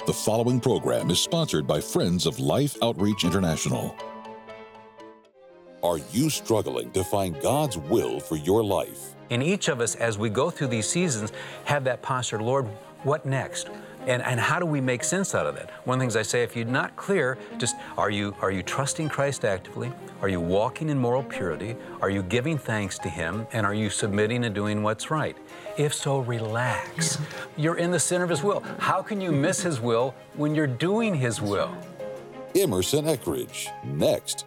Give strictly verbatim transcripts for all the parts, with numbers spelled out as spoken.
The following program is sponsored by Friends of Life Outreach International. Are you struggling to find God's will for your life? And each of us, as we go through these seasons, have that posture, Lord, what next? And, and how do we make sense out of that? One of the things I say, if you're not clear, just are you, are you trusting Christ actively? Are you walking in moral purity? Are you giving thanks to Him? And are you submitting and doing what's right? If so, relax. You're in the center of His will. How can you miss His will when you're doing His will? Emerson Eckridge, next.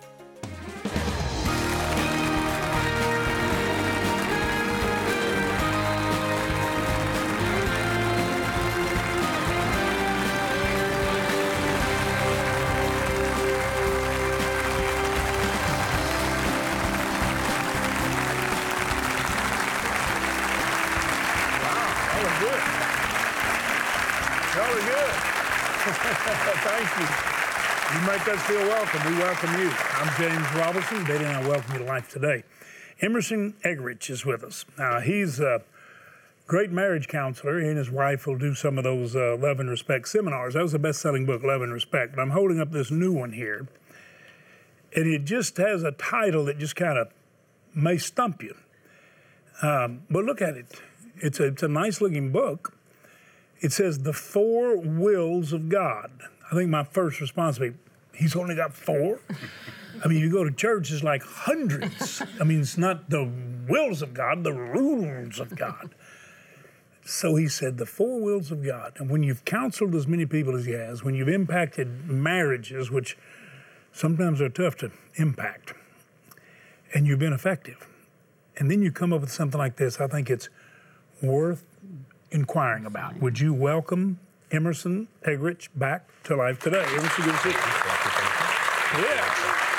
Thank you. You make us feel welcome. We welcome you. I'm James Robinson. Betty and I welcome you to Life Today. Emerson Eckridge is with us. Now, he's a great marriage counselor. He and his wife will do some of those uh, Love and Respect seminars. That was the best-selling book, Love and Respect. But I'm holding up this new one here. And it just has a title that just kind of may stump you. Um, but look at it. It's a, it's a nice-looking book. It says, The Four Wills of God. I think my first response would be, he's only got four? I mean, you go to church, it's like hundreds. I mean, it's not the wills of God, the rules of God. So he said, the four wills of God. And when you've counseled as many people as he has, when you've impacted marriages, which sometimes are tough to impact, and you've been effective, and then you come up with something like this, I think it's worth inquiring about. Would you welcome Emerson Eckridge back to Life Today? Emerson, good to see you. Yeah.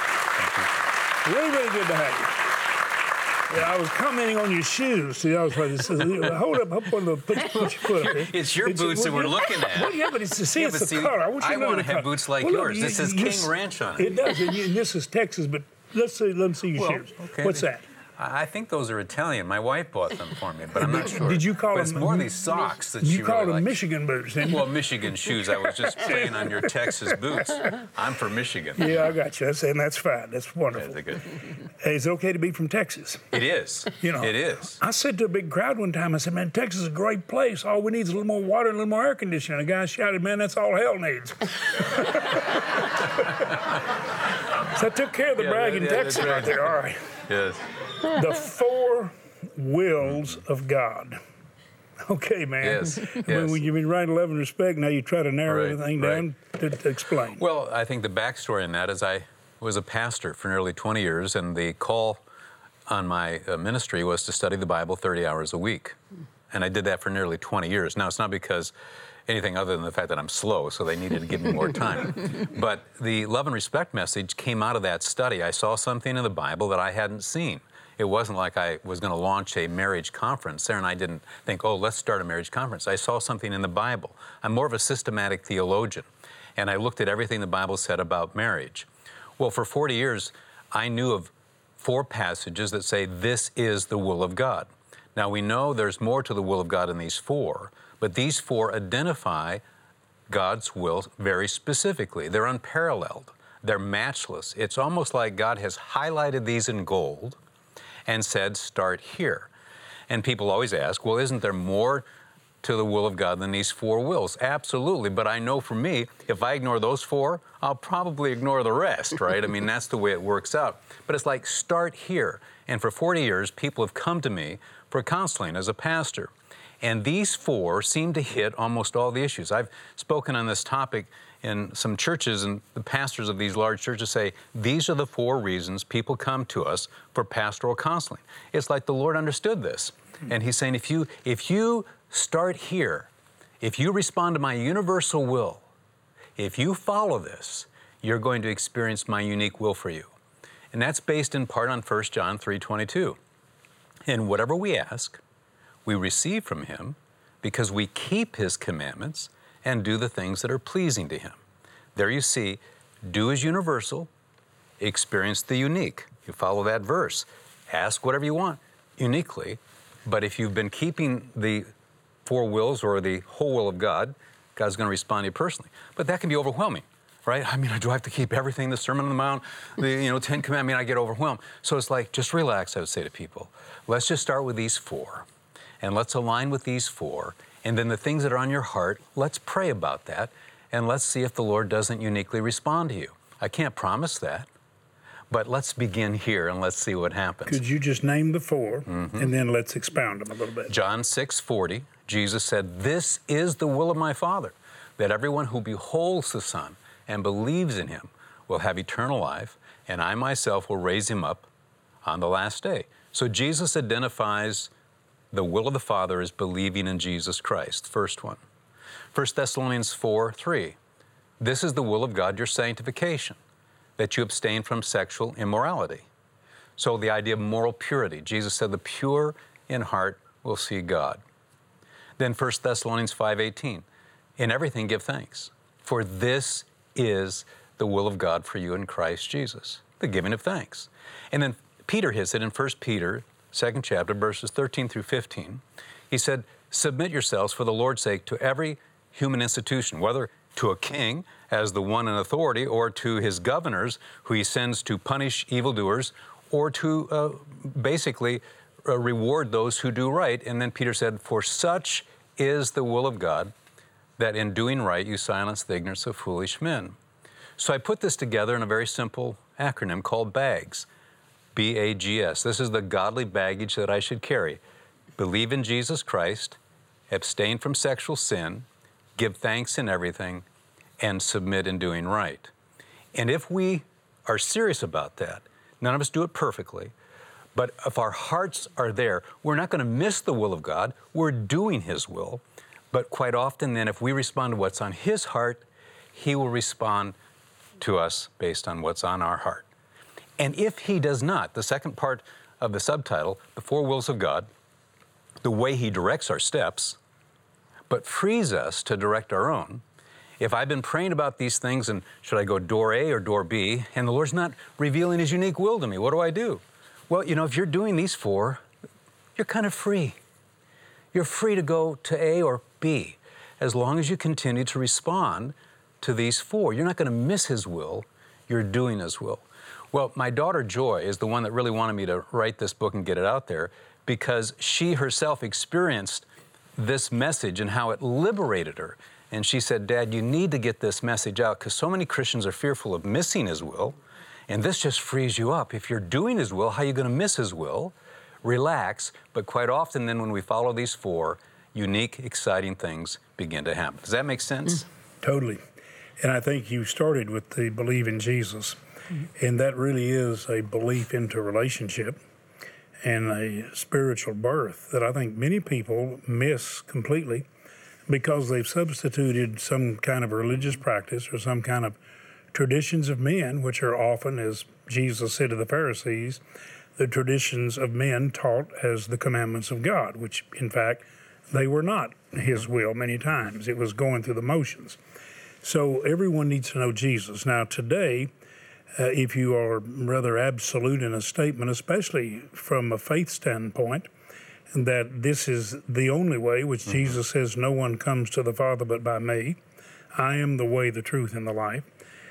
Really, really good to have you. Yeah, I was commenting on your shoes. See, I was like, this is, hold up, up on the, put, put your foot up here. It's your it's, boots well, that we're looking at. Well, yeah, but it's to see, yeah, it's the see, color. I want you I to know want the to have color. boots like well, yours. Look, this you, is you, King Ranch on it. It does, and, you, and this is Texas, but let's see, let me see your well, shoes. Okay. What's that? I think those are Italian. My wife bought them for me, but I'm not sure. Did you call but them? It's more these socks that you she called really them likes. Michigan boots, didn't you? Well, Michigan shoes. I was just playing on your Texas boots. I'm from Michigan. Yeah, I got you. That's, and that's fine. That's wonderful. Yeah, they're good. Hey, it's okay to be from Texas. It is. You know, it is. I said to a big crowd one time, I said, man, Texas is a great place. All we need is a little more water and a little more air conditioning. A guy shouted, man, that's all hell needs. So I took care of the yeah, bragging yeah, Texas right. right there. All right. Yes. The four wills of God. Okay, man. Yes. I yes. mean, when you've been writing Love and Respect, now you try to narrow right, everything right. down to, to explain. Well, I think the backstory in that is I was a pastor for nearly twenty years, and the call on my uh, ministry was to study the Bible thirty hours a week. And I did that for nearly twenty years. Now, it's not because anything other than the fact that I'm slow, so they needed to give me more time. But the Love and Respect message came out of that study. I saw something in the Bible that I hadn't seen. It wasn't like I was going to launch a marriage conference. Sarah and I didn't think, oh, let's start a marriage conference. I saw something in the Bible. I'm more of a systematic theologian, and I looked at everything the Bible said about marriage. Well, for forty years, I knew of four passages that say this is the will of God. Now, we know there's more to the will of God in these four, but these four identify God's will very specifically. They're unparalleled. They're matchless. It's almost like God has highlighted these in gold and said, start here. And people always ask, well, isn't there more to the will of God than these four wills? Absolutely, but I know for me, if I ignore those four, I'll probably ignore the rest, right? I mean, that's the way it works out. But it's like, start here. And for forty years, people have come to me for counseling as a pastor. And these four seem to hit almost all the issues. I've spoken on this topic in some churches, and the pastors of these large churches say, these are the four reasons people come to us for pastoral counseling. It's like the Lord understood this. And He's saying, if you, if you start here, if you respond to my universal will, if you follow this, you're going to experience my unique will for you. And that's based in part on First John three twenty-two. And whatever we ask, we receive from Him because we keep His commandments and do the things that are pleasing to Him. There you see, do is universal, experience the unique. You follow that verse. Ask whatever you want uniquely, but if you've been keeping the four wills or the whole will of God, God's going to respond to you personally. But that can be overwhelming, right? I mean, do I have to keep everything, the Sermon on the Mount, the you know, Ten Commandments? I mean, I get overwhelmed. So it's like, just relax, I would say to people. Let's just start with these four, and let's align with these four. And then the things that are on your heart, let's pray about that, and let's see if the Lord doesn't uniquely respond to you. I can't promise that, but let's begin here and let's see what happens. Could you just name the four, mm-hmm. and then let's expound them a little bit? John six forty, Jesus said, "This is the will of my Father, that everyone who beholds the Son and believes in him will have eternal life, and I myself will raise him up on the last day." So Jesus identifies the will of the Father as believing in Jesus Christ, first one. First Thessalonians four three, "This is the will of God, your sanctification, that you abstain from sexual immorality." So the idea of moral purity. Jesus said, "The pure in heart will see God." Then First Thessalonians five eighteen, "In everything give thanks, for this is the will of God for you in Christ Jesus," the giving of thanks. And then Peter hits it in First Peter, second chapter, verses thirteen through fifteen. He said, "Submit yourselves for the Lord's sake to every human institution, whether to a king as the one in authority, or to his governors who he sends to punish evildoers, or to uh, basically uh, reward those who do right." And then Peter said, "For such is the will of God, that in doing right you silence the ignorance of foolish men." So I put this together in a very simple acronym called BAGS, B A G S. This is the godly baggage that I should carry. Believe in Jesus Christ, abstain from sexual sin, give thanks in everything, and submit in doing right. And if we are serious about that, none of us do it perfectly, but if our hearts are there, we're not going to miss the will of God. We're doing his will. But quite often then, if we respond to what's on his heart, he will respond to us based on what's on our heart. And if he does not, the second part of the subtitle, the four wills of God, the way he directs our steps, but frees us to direct our own. If I've been praying about these things, and should I go door A or door B, and the Lord's not revealing his unique will to me, what do I do? Well, you know, if you're doing these four, you're kind of free. You're free to go to A or B, as long as you continue to respond to these four. You're not going to miss his will. You're doing his will. Well, my daughter Joy is the one that really wanted me to write this book and get it out there, because she herself experienced this message and how it liberated her. And she said, "Dad, you need to get this message out, because so many Christians are fearful of missing his will, and this just frees you up. If you're doing his will, how are you going to miss his will? Relax." But quite often then, when we follow these four, unique, exciting things begin to happen. Does that make sense? Mm, totally. And I think you started with the believe in Jesus. And that really is a belief into relationship and a spiritual birth that I think many people miss completely, because they've substituted some kind of religious practice or some kind of traditions of men, which are often, as Jesus said to the Pharisees, the traditions of men taught as the commandments of God, which in fact they were not his will many times. It was going through the motions. So everyone needs to know Jesus. Now today, Uh, if you are rather absolute in a statement, especially from a faith standpoint, that this is the only way, which mm-hmm. Jesus says, "No one comes to the Father but by me. I am the way, the truth, and the life."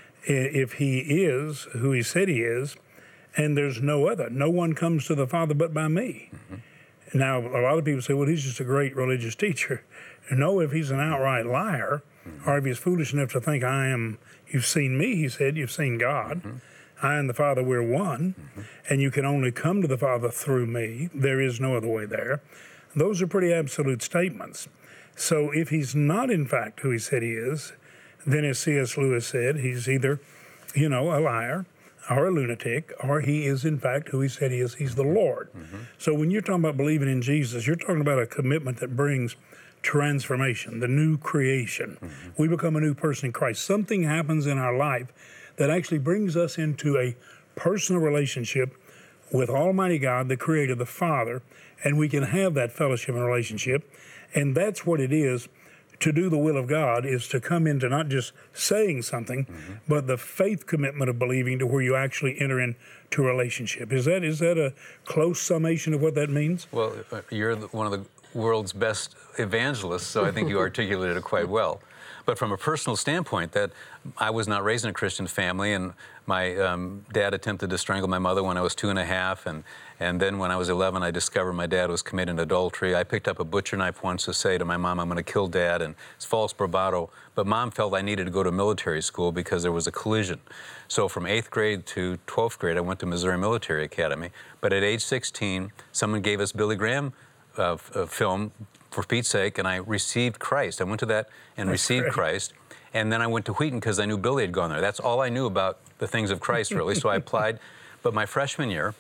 If he is who he said he is, and there's no other, no one comes to the Father but by me. Mm-hmm. Now, a lot of people say, well, he's just a great religious teacher. No, if he's an outright liar, mm-hmm. or if he's foolish enough to think, I am... You've seen me, he said, you've seen God. Mm-hmm. I and the Father, we're one, mm-hmm. and you can only come to the Father through me. There is no other way there. Those are pretty absolute statements. So if he's not, in fact, who he said he is, then as C S Lewis said, he's either, you know, a liar or a lunatic, or he is, in fact, who he said he is. He's the Lord. Mm-hmm. So when you're talking about believing in Jesus, you're talking about a commitment that brings transformation, the new creation. Mm-hmm. We become a new person in Christ. Something happens in our life that actually brings us into a personal relationship with Almighty God, the Creator, the Father, and we can have that fellowship and relationship. And that's what it is. To do the will of God is to come into not just saying something, mm-hmm. but the faith commitment of believing, to where you actually enter into a relationship. Is that is that a close summation of what that means? Well, you're one of the world's best evangelists, so I think you articulated it quite well. But But from a personal standpoint, that I was not raised in a Christian family, and my um, dad attempted to strangle my mother when I was two and a half, and, and then when I was eleven, I discovered my dad was committing adultery. I picked up a butcher knife once to say to my mom, I'm going to kill Dad, and it's false bravado. But Mom felt I needed to go to military school because there was a collision. So from eighth grade to twelfth grade, I went to Missouri Military Academy. But at age sixteen, someone gave us Billy Graham uh, uh, film, for Pete's sake, and I received Christ. I went to that and That's received great. Christ. And then I went to Wheaton because I knew Billy had gone there. That's all I knew about the things of Christ, really. So I applied. But my freshman year,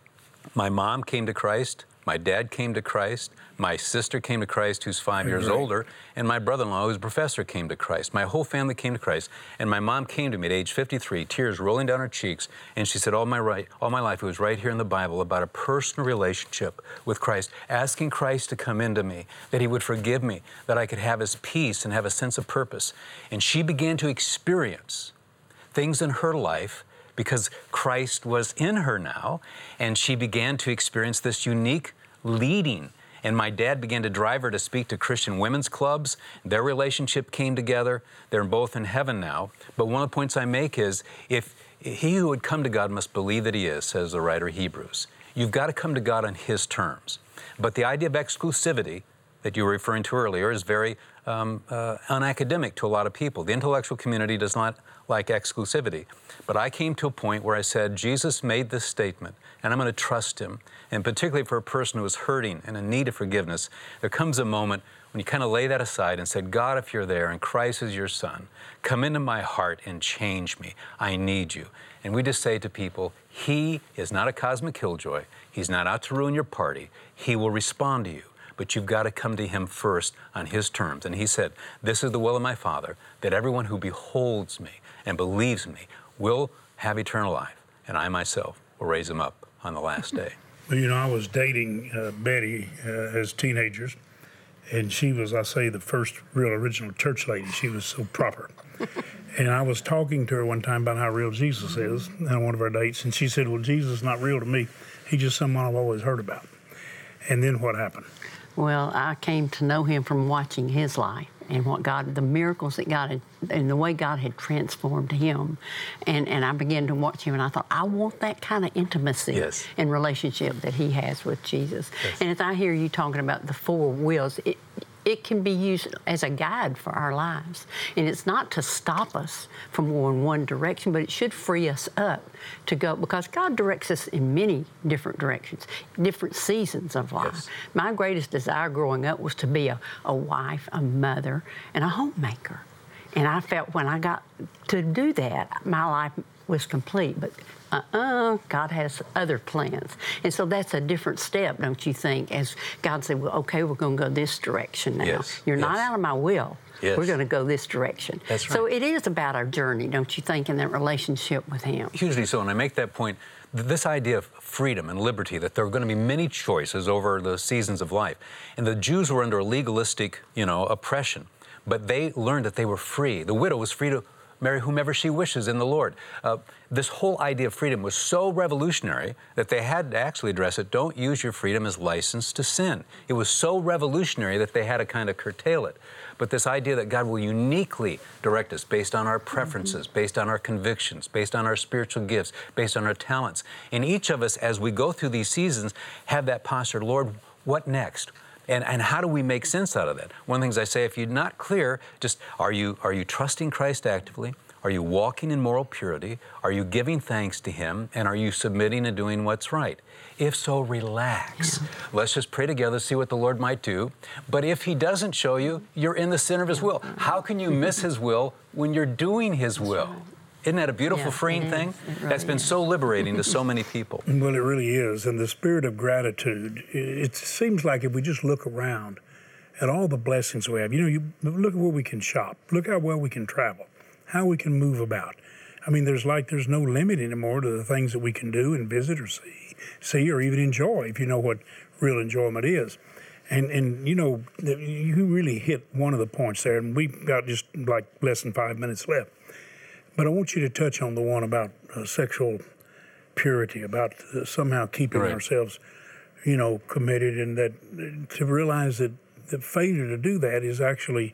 my mom came to Christ, my dad came to Christ, my sister came to Christ, who's five years Right. older, and my brother-in-law, who's a professor, came to Christ. My whole family came to Christ. And my mom came to me at age fifty-three, tears rolling down her cheeks, and she said, all my, right, all my life, it was right here in the Bible about a personal relationship with Christ, asking Christ to come into me, that he would forgive me, that I could have his peace and have a sense of purpose. And she began to experience things in her life because Christ was in her now, and she began to experience this unique leading. And my dad began to drive her to speak to Christian women's clubs. Their relationship came together. They're both in heaven now. But one of the points I make is, if he who would come to God must believe that he is, says the writer of Hebrews. You've got to come to God on his terms. But the idea of exclusivity that you were referring to earlier is very um, uh, unacademic to a lot of people. The intellectual community does not like exclusivity. But I came to a point where I said, Jesus made this statement, and I'm going to trust him. And particularly for a person who is hurting and in need of forgiveness, there comes a moment when you kind of lay that aside and said, God, if you're there and Christ is your son, come into my heart and change me. I need you. And we just say to people, he is not a cosmic killjoy. He's not out to ruin your party. He will respond to you. But you've got to come to him first on his terms. And he said, this is the will of my Father, that everyone who beholds me and believes me will have eternal life, and I myself will raise him up on the last day. Well, you know, I was dating uh, Betty uh, as teenagers, and she was, I say, the first real original church lady. She was so proper. And I was talking to her one time about how real Jesus is on one of our dates, and she said, well, Jesus is not real to me. He's just someone I've always heard about. And then what happened? Well, I came to know him from watching his life and what God, the miracles that God had, and the way God had transformed him. And, and I began to watch him, and I thought, I want that kind of intimacy Yes. and relationship that he has with Jesus. Yes. And as I hear you talking about the four wills, it, it can be used as a guide for our lives. And it's not to stop us from going one direction, but it should free us up to go, because God directs us in many different directions, different seasons of life. Yes. My greatest desire growing up was to be a, a wife, a mother, and a homemaker. And I felt when I got to do that, my life was complete. But uh-uh, God has other plans. And so that's a different step, don't you think, as God said, well, okay, we're going to go this direction now. Yes, You're not yes. out of my will. Yes. We're going to go this direction. That's So right. it is about our journey, don't you think, in that relationship with him. Hugely so, and I make that point, th- this idea of freedom and liberty, that there are going to be many choices over the seasons of life. And the Jews were under a legalistic, you know, oppression, but they learned that they were free. The widow was free to marry whomever she wishes in the Lord. Uh, this whole idea of freedom was so revolutionary that they had to actually address it. Don't use your freedom as license to sin. It was so revolutionary that they had to kind of curtail it. But this idea that God will uniquely direct us based on our preferences, mm-hmm. based on our convictions, based on our spiritual gifts, based on our talents. And each of us, as we go through these seasons, have that posture, Lord, what next? And, and how do we make sense out of that? One of the things I say, if you're not clear, just are you, are you trusting Christ actively? Are you walking in moral purity? Are you giving thanks to him? And are you submitting and doing what's right? If so, relax. Yeah. Let's just pray together, see what the Lord might do. But if he doesn't show you, you're in the center of his will. How can you miss his will when you're doing his That's will? Right. Isn't that a beautiful, yeah, freeing thing? Really That's been is. so liberating to so many people. Well, it really is. And the spirit of gratitude, it seems like if we just look around at all the blessings we have, you know, you look at where we can shop, look how well we can travel, how we can move about. I mean, there's like, there's no limit anymore to the things that we can do and visit or see, see or even enjoy, if you know what real enjoyment is. And, and you know, you really hit one of the points there, and we've got just like less than five minutes left. But I want you to touch on the one about uh, sexual purity, about uh, somehow keeping right. ourselves, you know, committed, and that uh, to realize that the failure to do that is actually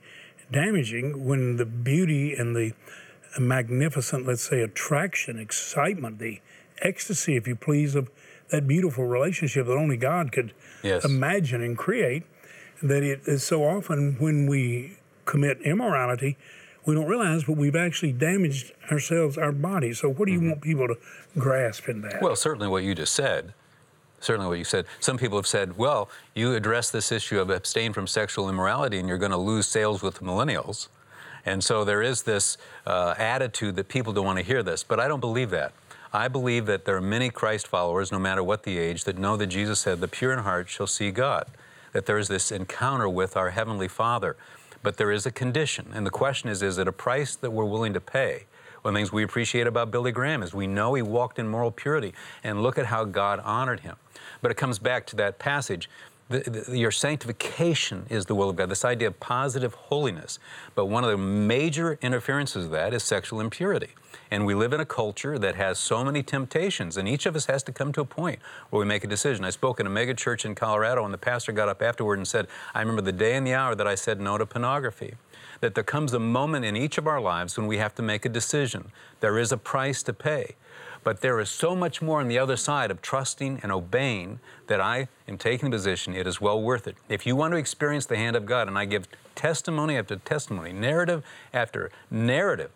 damaging when the beauty and the magnificent, let's say, attraction, excitement, the ecstasy, if you please, of that beautiful relationship that only God could yes. imagine and create, that it is so often when we commit immorality, we don't realize, but we've actually damaged ourselves, our bodies. So what do you mm-hmm. want people to grasp in that? Well, certainly what you just said. Certainly what you said. Some people have said, well, you address this issue of abstain from sexual immorality and you're going to lose sales with the millennials. And so there is this uh, attitude that people don't want to hear this. But I don't believe that. I believe that there are many Christ followers, no matter what the age, that know that Jesus said, the pure in heart shall see God. That there is this encounter with our Heavenly Father. But there is a condition. And the question is, is it a price that we're willing to pay? One of the things we appreciate about Billy Graham is we know he walked in moral purity. And look at how God honored him. But it comes back to that passage. The, the, your sanctification is the will of God, this idea of positive holiness. But one of the major interferences of that is sexual impurity. And we live in a culture that has so many temptations, and each of us has to come to a point where we make a decision. I spoke in a mega church in Colorado, and the pastor got up afterward and said, I remember the day and the hour that I said no to pornography. That there comes a moment in each of our lives when we have to make a decision. There is a price to pay. But there is so much more on the other side of trusting and obeying that I am taking the position it is well worth it. If you want to experience the hand of God, and I give testimony after testimony, narrative after narrative,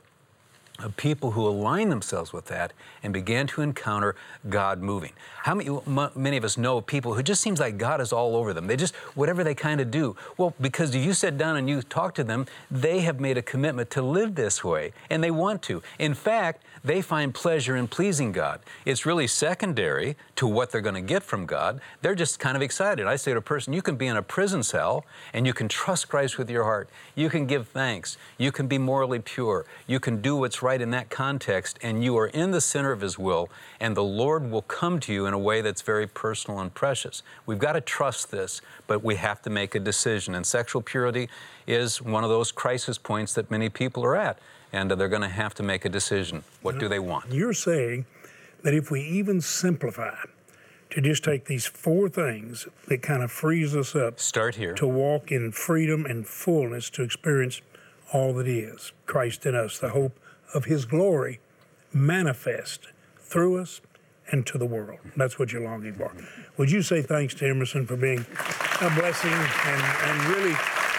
of people who align themselves with that and began to encounter God moving. How many, many of us know people who just seems like God is all over them? They just, whatever they kind of do. Well, because you sit down and you talk to them, they have made a commitment to live this way, and they want to. In fact, they find pleasure in pleasing God. It's really secondary to what they're going to get from God. They're just kind of excited. I say to a person, you can be in a prison cell and you can trust Christ with your heart. You can give thanks. You can be morally pure. You can do what's right in that context, and you are in the center of His will, and the Lord will come to you in a way that's very personal and precious. We've got to trust this, but we have to make a decision. And sexual purity is one of those crisis points that many people are at. And they're going to have to make a decision. What do they want? You're saying that if we even simplify to just take these four things that kind of frees us up. Start here. To walk in freedom and fullness, to experience all that is. Christ in us, the hope of His glory manifest through us and to the world. That's what you're longing for. Would you say thanks to Emerson for being a blessing and, and really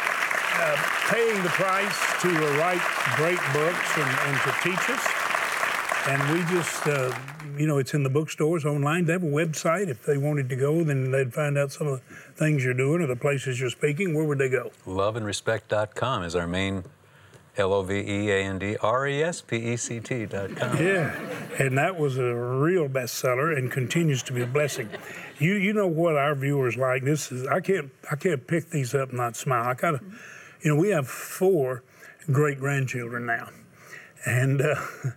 Uh, paying the price to uh, write great books and, and to teach us. And we just, uh, you know, it's in the bookstores online. They have a website. If they wanted to go, then they'd find out some of the things you're doing or the places you're speaking. Where would they go? love and respect dot com is our main, L O V E A N D R E S P E C T dot com. Yeah, and that was a real bestseller and continues to be a blessing. You you know what our viewers like. This is I can't I can't pick these up and not smile. I gotta. You know, we have four great-grandchildren now. And, uh,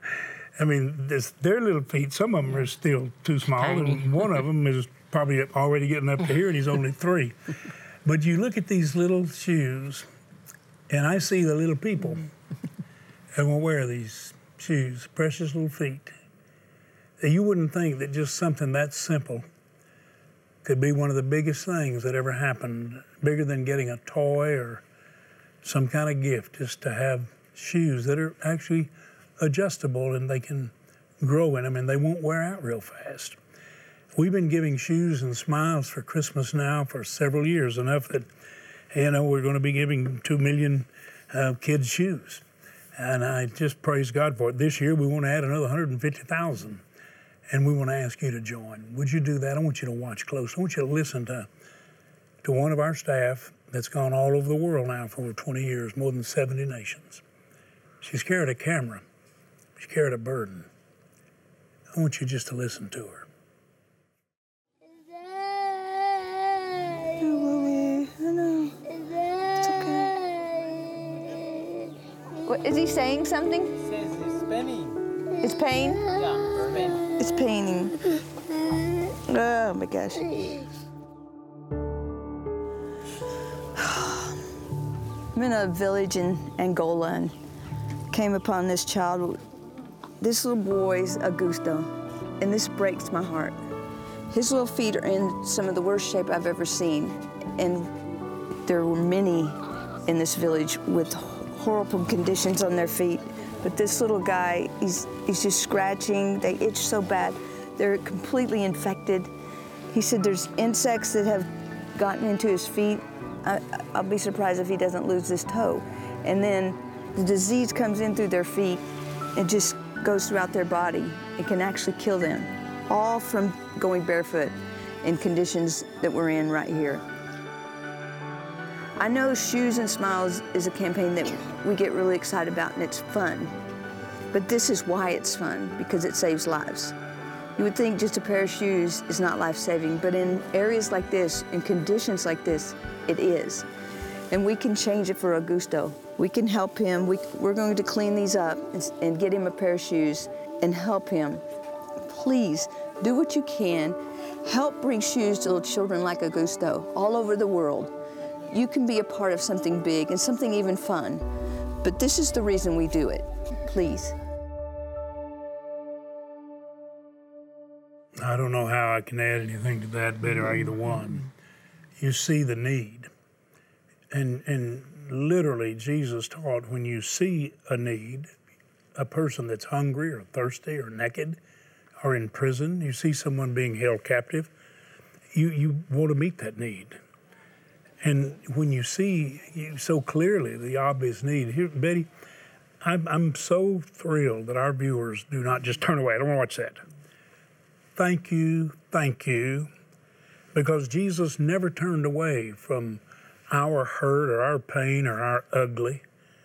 I mean, this, their little feet, some of them are still too small. Tiny. And one of them is probably already getting up to here, and he's only three. But you look at these little shoes, and I see the little people that will wear these shoes, precious little feet. You wouldn't think that just something that simple could be one of the biggest things that ever happened, bigger than getting a toy or some kind of gift, is to have shoes that are actually adjustable and they can grow in them and they won't wear out real fast. We've been giving shoes and smiles for Christmas now for several years, enough that, you know, we're going to be giving two million uh, kids shoes. And I just praise God for it. This year we want to add another one hundred fifty thousand, and we want to ask you to join. Would you do that? I want you to watch close. I want you to listen to, to one of our staff that's gone all over the world now for over twenty years, more than seventy nations. She's carried a camera. She's carried a burden. I want you just to listen to her. What, is he saying something? It says it's spinning. It's pain? Yeah, spinning. It's paining. Oh my gosh. I'm in a village in Angola and came upon this child. This little boy's Augusto, and this breaks my heart. His little feet are in some of the worst shape I've ever seen, and there were many in this village with horrible conditions on their feet. But this little guy, he's, he's just scratching. They itch so bad. They're completely infected. He said there's insects that have gotten into his feet. I, I'll be surprised if he doesn't lose this toe. And then the disease comes in through their feet and just goes throughout their body. It can actually kill them, all from going barefoot in conditions that we're in right here. I know Shoes and Smiles is a campaign that we get really excited about and it's fun. But this is why it's fun, because it saves lives. You would think just a pair of shoes is not life-saving, but in areas like this, in conditions like this, it is. And we can change it for Augusto. We can help him. We, we're going to clean these up and, and get him a pair of shoes and help him. Please, do what you can. Help bring shoes to little children like Augusto all over the world. You can be a part of something big and something even fun. But this is the reason we do it. Please. I don't know how I can add anything to that, Betty, or either one. You see the need. And, and literally, Jesus taught when you see a need, a person that's hungry or thirsty or naked or in prison, you see someone being held captive, you, you want to meet that need. And when you see you so clearly the obvious need, here, Betty, I'm, I'm so thrilled that our viewers do not just turn away. I don't want to watch that. Thank you, thank you, because Jesus never turned away from our hurt or our pain or our ugly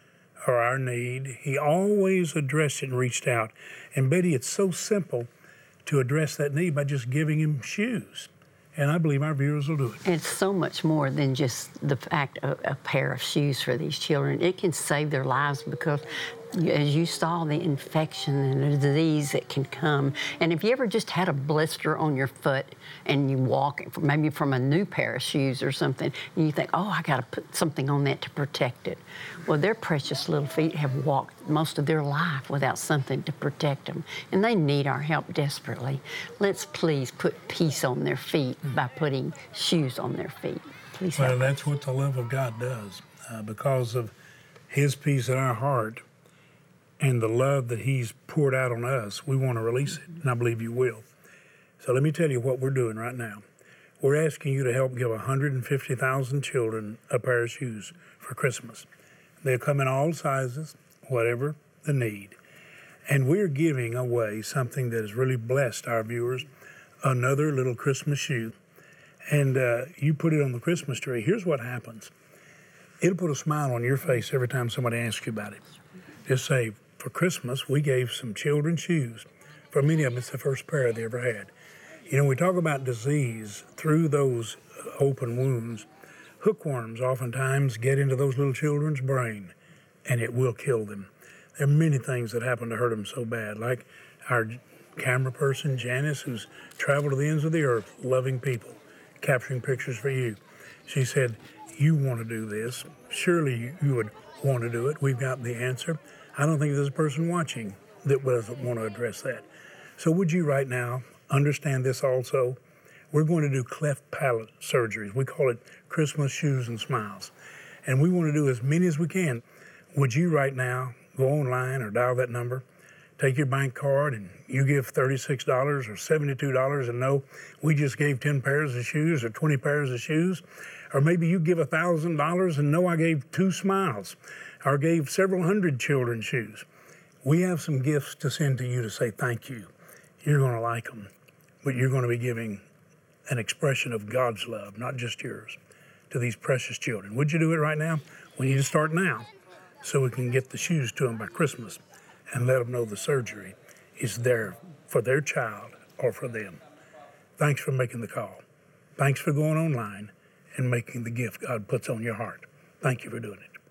or our need. He always addressed it and reached out. And Betty, it's so simple to address that need by just giving him shoes. And I believe our viewers will do it. It's so much more than just the fact of a pair of shoes for these children. It can save their lives because, as you saw, the infection and the disease that can come. And if you ever just had a blister on your foot and you walk, maybe from a new pair of shoes or something, and you think, oh, I got to put something on that to protect it. Well, their precious little feet have walked most of their life without something to protect them, and they need our help desperately. Let's please put peace on their feet by putting shoes on their feet. Please help. Well, that's what the love of God does. Uh, because of His peace in our heart, and the love that He's poured out on us, we want to release it, and I believe you will. So let me tell you what we're doing right now. We're asking you to help give one hundred fifty thousand children a pair of shoes for Christmas. They'll come in all sizes, whatever the need. And we're giving away something that has really blessed our viewers, another little Christmas shoe. And uh, you put it on the Christmas tree. Here's what happens. It'll put a smile on your face every time somebody asks you about it. Just say, for Christmas, we gave some children shoes. For many of them, it's the first pair they ever had. You know, we talk about disease through those open wounds. Hookworms oftentimes get into those little children's brain, and it will kill them. There are many things that happen to hurt them so bad, like our camera person, Janice, who's traveled to the ends of the earth, loving people, capturing pictures for you. She said, you want to do this. Surely you would want to do it. We've got the answer. I don't think there's a person watching that doesn't want to address that. So would you right now understand this also? We're going to do cleft palate surgeries. We call it Christmas Shoes and Smiles. And we want to do as many as we can. Would you right now go online or dial that number, take your bank card, and you give thirty-six dollars or seventy-two dollars and know we just gave ten pairs of shoes or twenty pairs of shoes? Or maybe you give one thousand dollars and know I gave two smiles or gave several hundred children shoes. We have some gifts to send to you to say thank you. You're going to like them, but you're going to be giving an expression of God's love, not just yours, to these precious children. Would you do it right now? We need to start now so we can get the shoes to them by Christmas and let them know the surgery is there for their child or for them. Thanks for making the call. Thanks for going online and making the gift God puts on your heart. Thank you for doing it.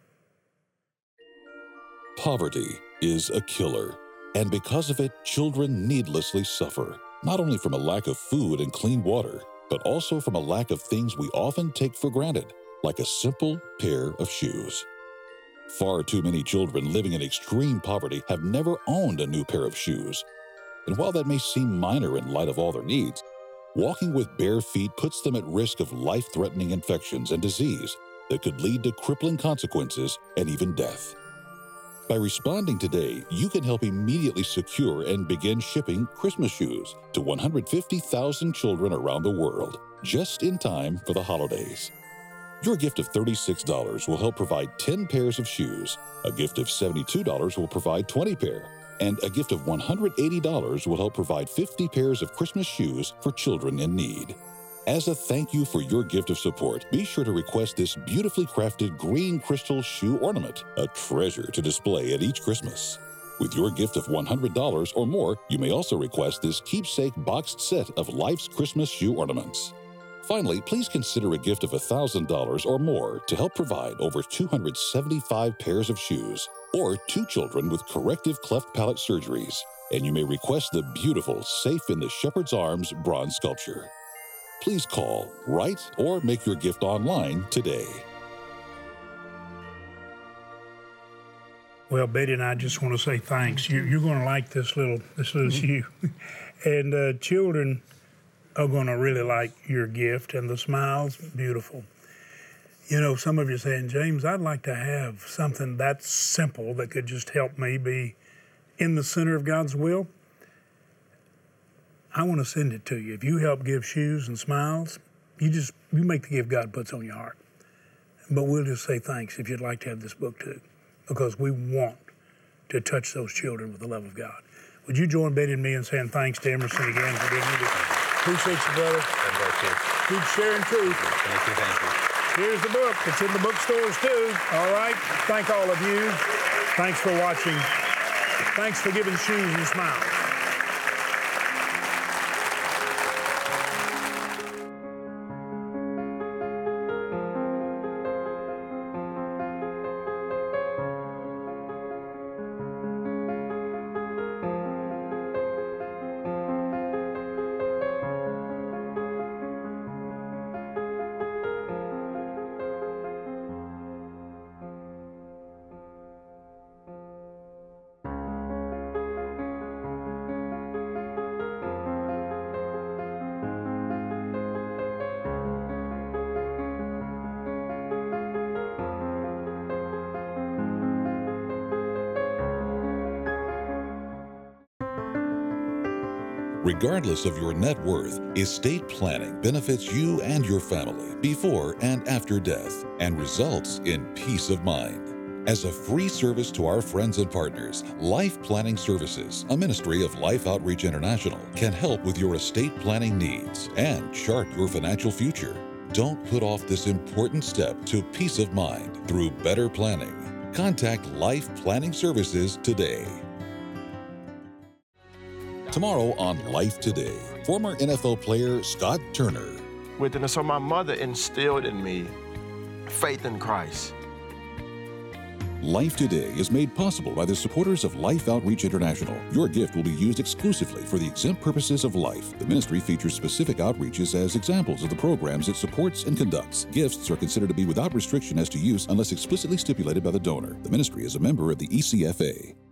Poverty is a killer, and because of it, children needlessly suffer, not only from a lack of food and clean water, but also from a lack of things we often take for granted, like a simple pair of shoes. Far too many children living in extreme poverty have never owned a new pair of shoes. And while that may seem minor in light of all their needs, walking with bare feet puts them at risk of life-threatening infections and disease that could lead to crippling consequences and even death. By responding today, you can help immediately secure and begin shipping Christmas shoes to one hundred fifty thousand children around the world, just in time for the holidays. Your gift of thirty-six dollars will help provide ten pairs of shoes, a gift of seventy-two dollars will provide twenty pairs, and a gift of one hundred eighty dollars will help provide fifty pairs of Christmas shoes for children in need. As a thank you for your gift of support, be sure to request this beautifully crafted green crystal shoe ornament, a treasure to display at each Christmas. With your gift of one hundred dollars or more, you may also request this keepsake boxed set of Life's Christmas shoe ornaments. Finally, please consider a gift of one thousand dollars or more to help provide over two hundred seventy-five pairs of shoes, or two children with corrective cleft palate surgeries, and you may request the beautiful Safe in the Shepherd's Arms bronze sculpture. Please call, write, or make your gift online today. Well, Betty and I just want to say thanks. You, you're going to like this little this little shoe, and uh, children are going to really like your gift, and the smile's beautiful. You know, some of you are saying, James, I'd like to have something that simple that could just help me be in the center of God's will. I want to send it to you. If you help give shoes and smiles, you just you make the gift God puts on your heart. But we'll just say thanks if you'd like to have this book too, because we want to touch those children with the love of God. Would you join Betty and me in saying thanks to Emerson again for giving me this? Appreciate you, brother. God bless you. Keep sharing truth. Thank you, thank you. Here's the book. It's in the bookstores too. All right. Thank all of you. Thanks for watching. Thanks for giving shoes and smiles. Regardless of your net worth, estate planning benefits you and your family before and after death and results in peace of mind. As a free service to our friends and partners, Life Planning Services, a ministry of Life Outreach International, can help with your estate planning needs and chart your financial future. Don't put off this important step to peace of mind through better planning. Contact Life Planning Services today. Tomorrow on Life Today, former N F L player Scott Turner. Witness, so my mother instilled in me faith in Christ. Life Today is made possible by the supporters of Life Outreach International. Your gift will be used exclusively for the exempt purposes of life. The ministry features specific outreaches as examples of the programs it supports and conducts. Gifts are considered to be without restriction as to use unless explicitly stipulated by the donor. The ministry is a member of the E C F A.